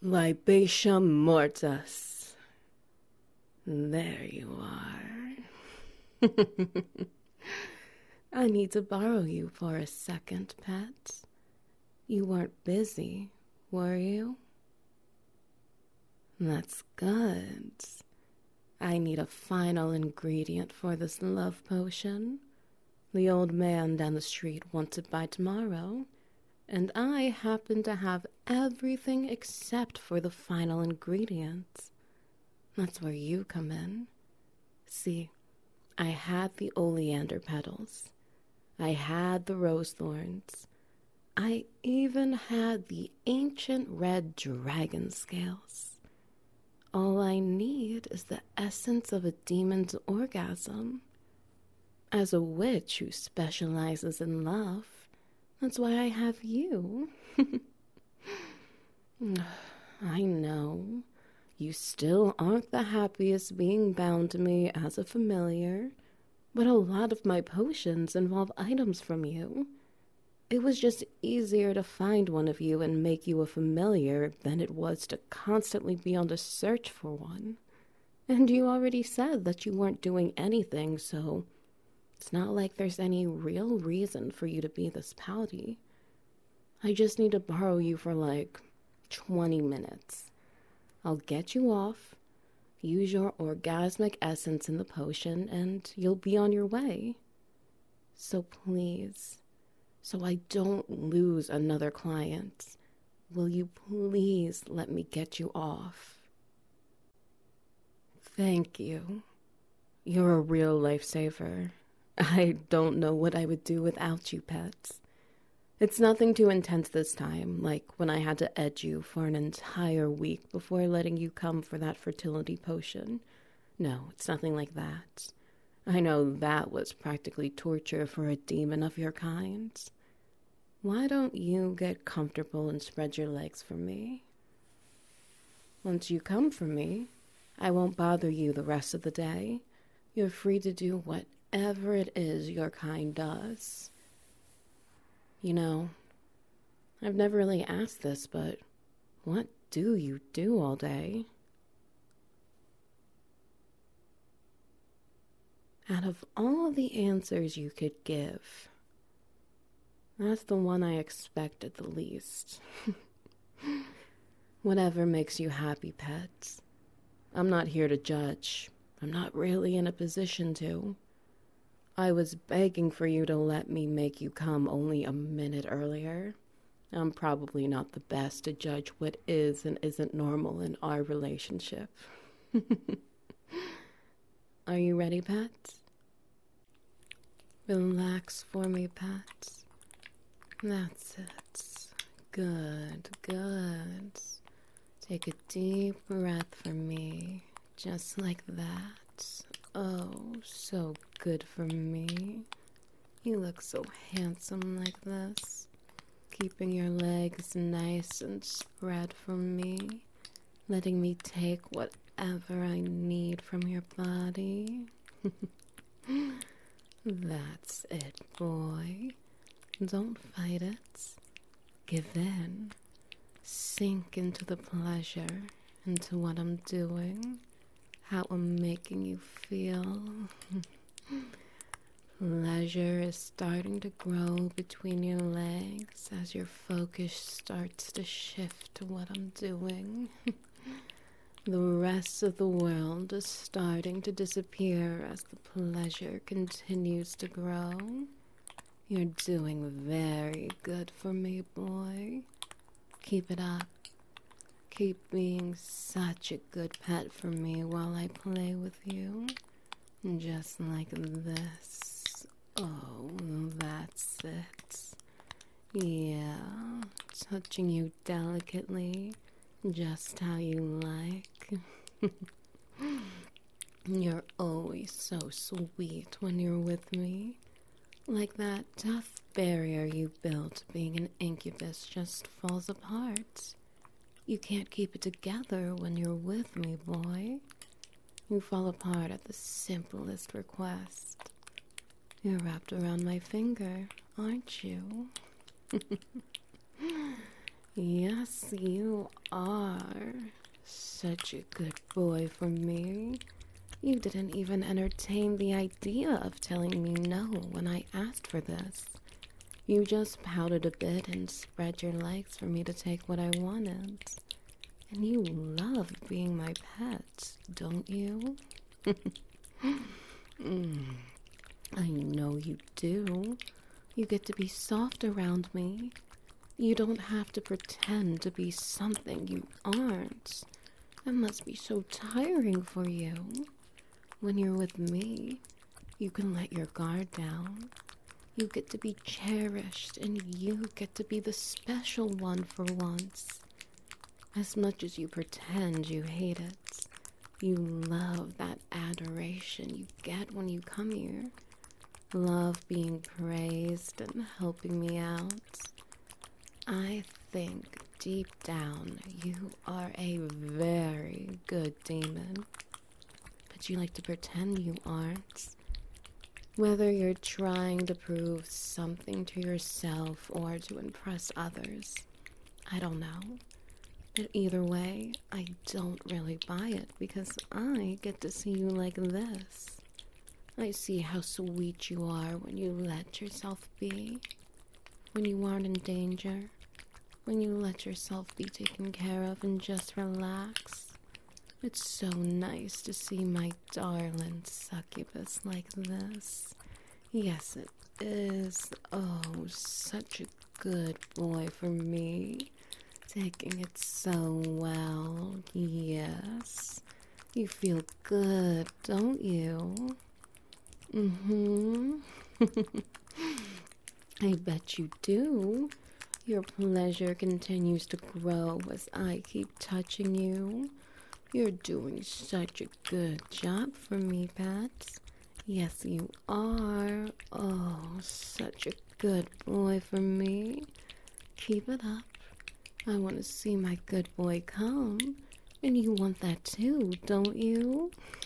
Libation mortis. There you are. I need to borrow you for a second, pet. You weren't busy, were you? That's good. I need a final ingredient for this love potion. The old man down the street wants it by tomorrow, and I happen to have everything except for the final ingredient. That's where you come in. See, I had the oleander petals. I had the rose thorns. I even had the ancient red dragon scales. All I need is the essence of a demon's orgasm. As a witch who specializes in love, that's why I have you. I know. You still aren't the happiest being bound to me as a familiar, but a lot of my potions involve items from you. It was just easier to find one of you and make you a familiar than it was to constantly be on the search for one. And you already said that you weren't doing anything, so it's not like there's any real reason for you to be this pouty. I just need to borrow you for like 20 minutes. I'll get you off, use your orgasmic essence in the potion, and you'll be on your way. So please, so I don't lose another client, will you please let me get you off? Thank you. You're a real lifesaver. I don't know what I would do without you, pets. It's nothing too intense this time, like when I had to edge you for an entire week before letting you come for that fertility potion. No, it's nothing like that. I know that was practically torture for a demon of your kind. Why don't you get comfortable and spread your legs for me? Once you come for me, I won't bother you the rest of the day. You're free to do whatever it is your kind does. You know, I've never really asked this, but what do you do all day? Out of all the answers you could give, that's the one I expected the least. Whatever makes you happy, pets. I'm not here to judge. I'm not really in a position to. I was begging for you to let me make you come only a minute earlier. I'm probably not the best to judge what is and isn't normal in our relationship. Are you ready, Pat? Relax for me, Pat. That's it. Good, good. Take a deep breath for me, just like that. Oh, so good for me. You look so handsome like this. Keeping your legs nice and spread for me. Letting me take whatever I need from your body. That's it, boy. Don't fight it. Give in. Sink into the pleasure, into what I'm doing. How I'm making you feel. Pleasure is starting to grow between your legs as your focus starts to shift to what I'm doing. The rest of the world is starting to disappear as the pleasure continues to grow. You're doing very good for me, boy. Keep it up. Keep being such a good pet for me while I play with you. Just like this. Oh, that's it. Yeah, touching you delicately, just how you like. You're always so sweet when you're with me. Like that tough barrier you built being an incubus just falls apart. You can't keep it together when you're with me, boy. You fall apart at the simplest request. You're wrapped around my finger, aren't you? Yes, you are. Such a good boy for me. You didn't even entertain the idea of telling me no when I asked for this. You just pouted a bit and spread your legs for me to take what I wanted. And you love being my pet, don't you? I know you do. You get to be soft around me. You don't have to pretend to be something you aren't. It must be so tiring for you. When you're with me, you can let your guard down. You get to be cherished, and you get to be the special one for once. As much as you pretend you hate it, you love that adoration you get when you come here. Love being praised and helping me out. I think deep down you are a very good demon, but you like to pretend you aren't. Whether you're trying to prove something to yourself or to impress others, I don't know. But either way, I don't really buy it because I get to see you like this. I see how sweet you are when you let yourself be, when you aren't in danger, when you let yourself be taken care of and just relax. It's so nice to see my darling succubus like this. Yes, it is. Oh, such a good boy for me. Taking it so well. Yes. You feel good, don't you? Mm-hmm. I bet you do. Your pleasure continues to grow as I keep touching you. You're doing such a good job for me, Pat. Yes, you are. Oh, such a good boy for me. Keep it up. I want to see my good boy come. And you want that too, don't you?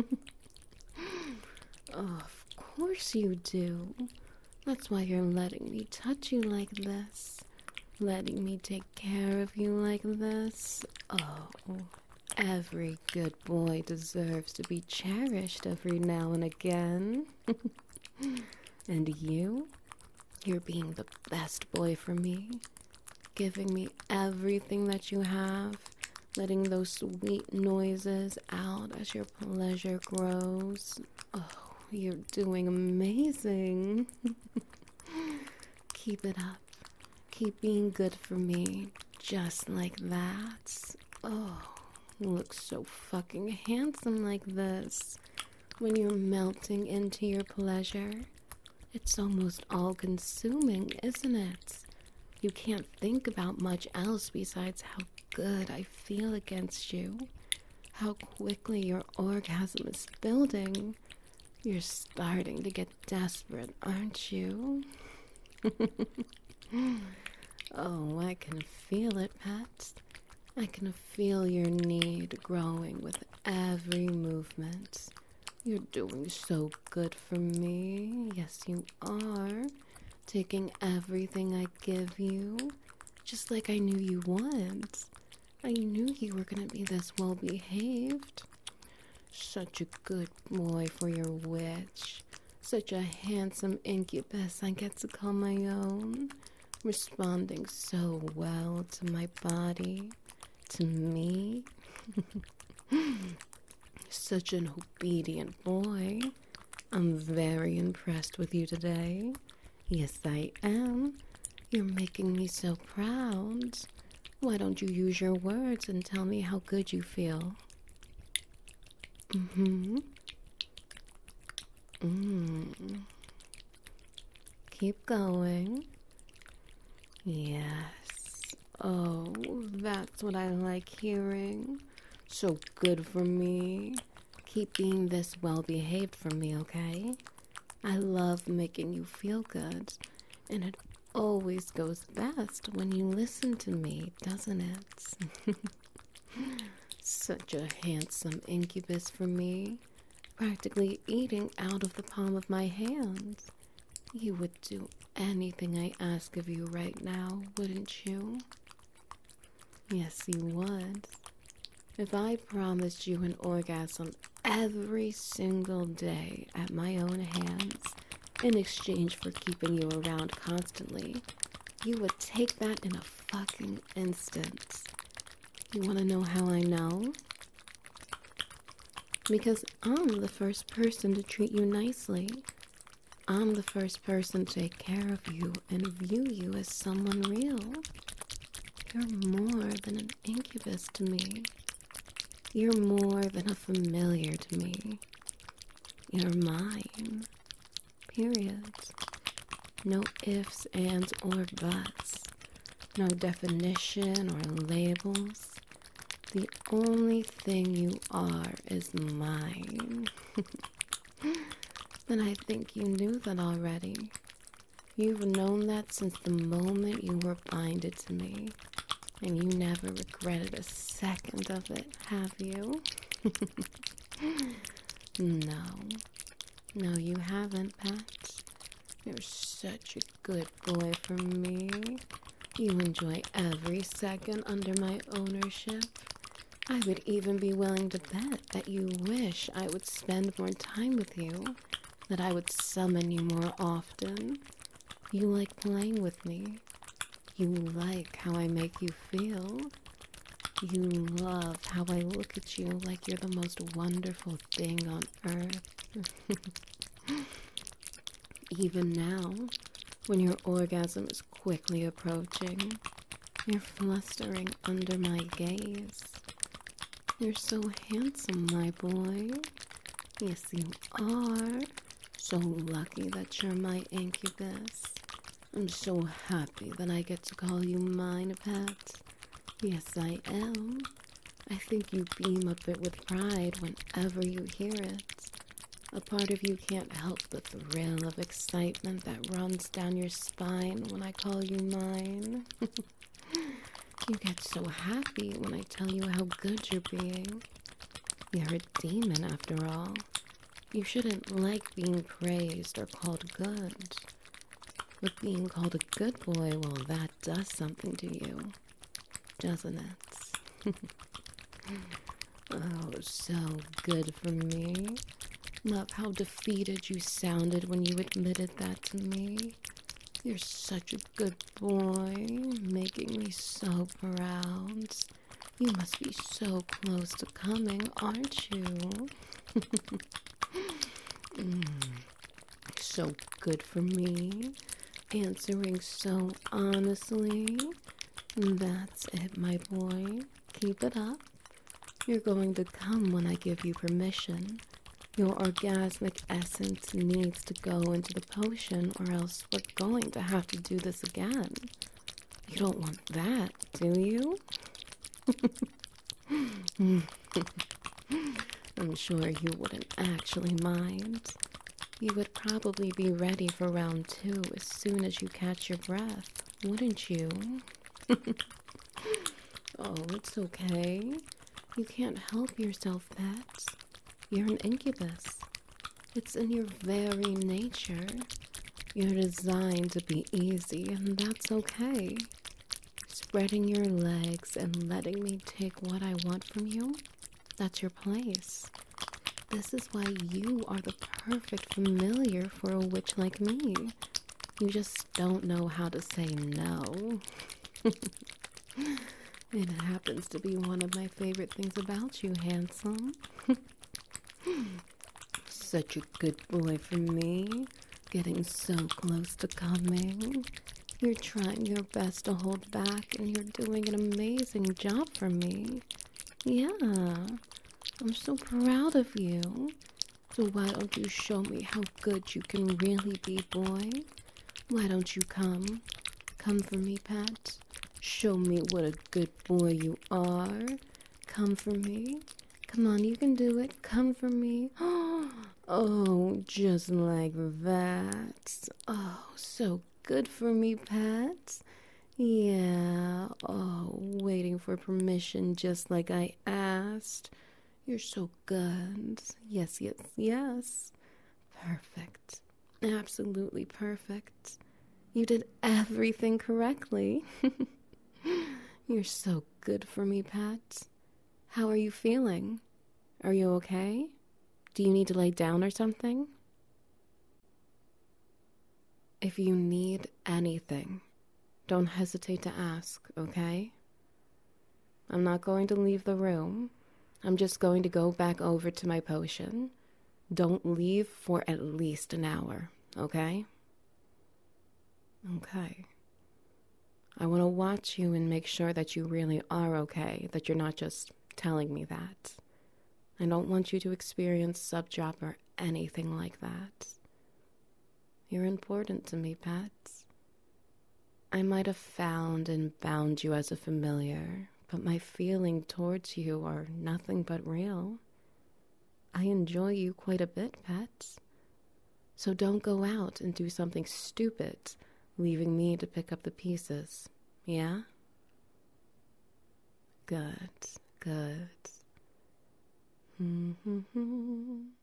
Of course you do. That's why you're letting me touch you like this. Letting me take care of you like this. Oh, every good boy deserves to be cherished every now and again. And you're being the best boy for me. Giving me everything that you have. Letting those sweet noises out as your pleasure grows. Oh, you're doing amazing. Keep it up. Keep being good for me, just like that. Oh, you look so fucking handsome like this. When you're melting into your pleasure, it's almost all-consuming, isn't it? You can't think about much else besides how good I feel against you. How quickly your orgasm is building. You're starting to get desperate, aren't you? Oh, I can feel it, Pat. I can feel your need growing with every movement. You're doing so good for me. Yes, you are. Taking everything I give you, just like I knew you would. I knew you were gonna be this well behaved. Such a good boy for your witch. Such a handsome incubus I get to call my own. Responding so well to my body, to me. Such an obedient boy. I'm very impressed with you today. Yes, I am. You're making me so proud. Why don't you use your words and tell me how good you feel? Mm-hmm. Keep going. Yes. Oh, that's what I like hearing. So good for me. Keep being this well behaved for me, okay? I love making you feel good, and it always goes best when you listen to me, doesn't it? Such a handsome incubus for me, practically eating out of the palm of my hand. You would do anything I ask of you right now, wouldn't you? Yes, you would. If I promised you an orgasm every single day at my own hands in exchange for keeping you around constantly, you would take that in a fucking instant. You want to know how I know? Because I'm the first person to treat you nicely. I'm the first person to take care of you and view you as someone real. You're more than an incubus to me. You're more than a familiar to me. You're mine. Period. No ifs, ands, or buts. No definition or labels. The only thing you are is mine. But I think you knew that already. You've known that since the moment you were binded to me. And you never regretted a second of it, have you? No. No, you haven't, Pat. You're such a good boy for me. You enjoy every second under my ownership. I would even be willing to bet that you wish I would spend more time with you, that I would summon you more often. You like playing with me. You like how I make you feel. You love how I look at you like you're the most wonderful thing on earth. Even now, when your orgasm is quickly approaching, you're flustering under my gaze. You're so handsome, my boy. Yes, you are. So lucky that you're my incubus. I'm so happy that I get to call you mine, Pet. Yes, I am. I think you beam a bit with pride whenever you hear it. A part of you can't help the thrill of excitement that runs down your spine when I call you mine. You get so happy when I tell you how good you're being. You're a demon, after all. You shouldn't like being praised or called good. But being called a good boy, well, that does something to you, doesn't it? Oh, so good for me. Love how defeated you sounded when you admitted that to me. You're such a good boy, making me so proud. You must be so close to coming, aren't you? So good for me. Answering so honestly. That's it, my boy. Keep it up. You're going to come when I give you permission. Your orgasmic essence needs to go into the potion, or else we're going to have to do this again. You don't want that, do you? I'm sure you wouldn't actually mind. You would probably be ready for round 2 as soon as you catch your breath, wouldn't you? Oh, it's okay. You can't help yourself, Pet. You're an incubus. It's in your very nature. You're designed to be easy, and that's okay. Spreading your legs and letting me take what I want from you, that's your place. This is why you are the perfect familiar for a witch like me. You just don't know how to say no. It happens to be one of my favorite things about you, handsome. Such a good boy for me, getting so close to coming. You're trying your best to hold back, and you're doing an amazing job for me. Yeah, I'm so proud of you. So why don't you show me how good you can really be, boy? Why don't you come? Come for me, Pat. Show me what a good boy you are. Come for me. Come on, you can do it. Come for me. Oh, just like that. Oh, so good for me, Pat. Yeah. Oh, waiting for permission just like I asked. You're so good. Yes, yes, yes. Perfect. Absolutely perfect. You did everything correctly. You're so good for me, Pat. How are you feeling? Are you okay? Do you need to lay down or something? If you need anything, don't hesitate to ask, okay? I'm not going to leave the room. I'm just going to go back over to my potion. Don't leave for at least an hour, okay? Okay. I want to watch you and make sure that you really are okay, that you're not just telling me that. I don't want you to experience subdrop or anything like that. You're important to me, Pat. I might have found and bound you as a familiar, but my feeling towards you are nothing but real. I enjoy you quite a bit, Pat. So don't go out and do something stupid, leaving me to pick up the pieces, yeah? Good, good.